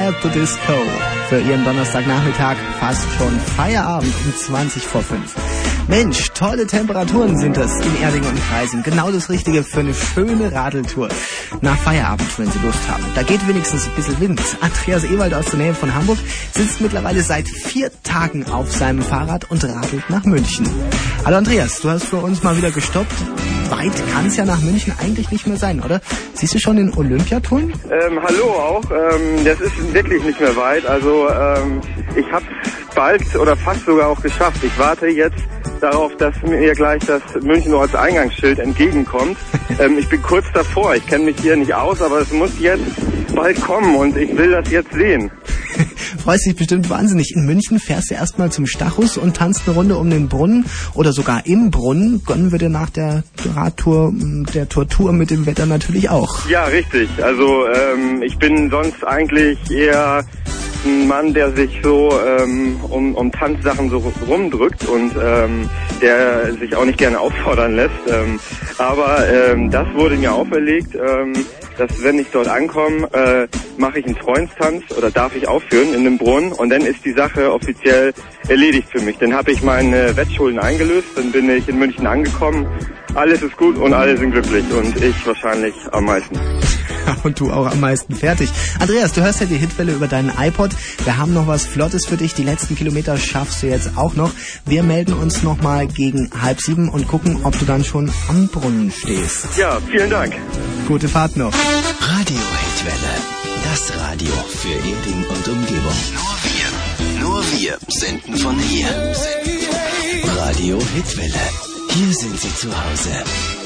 at the Disco. Für Ihren Donnerstagnachmittag fast schon Feierabend um 20 vor 5. Mensch, tolle Temperaturen sind das in Erding und Freising. Genau das Richtige für eine schöne Radeltour. Nach Feierabend, wenn Sie Lust haben. Da geht wenigstens ein bisschen Wind. Andreas Ewald aus der Nähe von Hamburg sitzt mittlerweile seit 4 Tagen auf seinem Fahrrad und radelt nach München. Hallo Andreas, du hast für uns mal wieder gestoppt. Weit kann es ja nach München eigentlich nicht mehr sein, oder? Siehst du schon den Olympiaturm? Hallo auch. Das ist wirklich nicht mehr weit. Also ich habe bald oder fast sogar auch geschafft. Ich warte jetzt darauf, dass mir gleich das München Ortseingangsschild entgegenkommt. Ich bin kurz davor. Ich kenne mich hier nicht aus, aber es muss jetzt bald kommen und ich will das jetzt sehen. Freust dich bestimmt wahnsinnig. In München fährst du erstmal zum Stachus und tanzt eine Runde um den Brunnen oder sogar im Brunnen. Gönnen wir dir nach der Radtour, der Tortur mit dem Wetter natürlich auch. Ja, richtig. Also ich bin sonst eigentlich eher ein Mann, der sich so um Tanzsachen so rumdrückt und der sich auch nicht gerne auffordern lässt. Aber das wurde mir auferlegt, dass wenn ich dort ankomme, mache ich einen Freundstanz oder darf ich aufführen in dem Brunnen und dann ist die Sache offiziell erledigt für mich. Dann habe ich meine Wettschulden eingelöst, dann bin ich in München angekommen, alles ist gut und alle sind glücklich und ich wahrscheinlich am meisten. Und du auch am meisten. Fertig. Andreas, du hörst ja die Hitwelle über deinen iPod. Wir haben noch was Flottes für dich. Die letzten Kilometer schaffst du jetzt auch noch. Wir melden uns nochmal gegen 6:30 und gucken, ob du dann schon am Brunnen stehst. Ja, vielen Dank. Gute Fahrt noch. Radio Hitwelle. Das Radio für Erding und Umgebung. Nur wir senden von hier. Radio Hitwelle. Hier sind Sie zu Hause.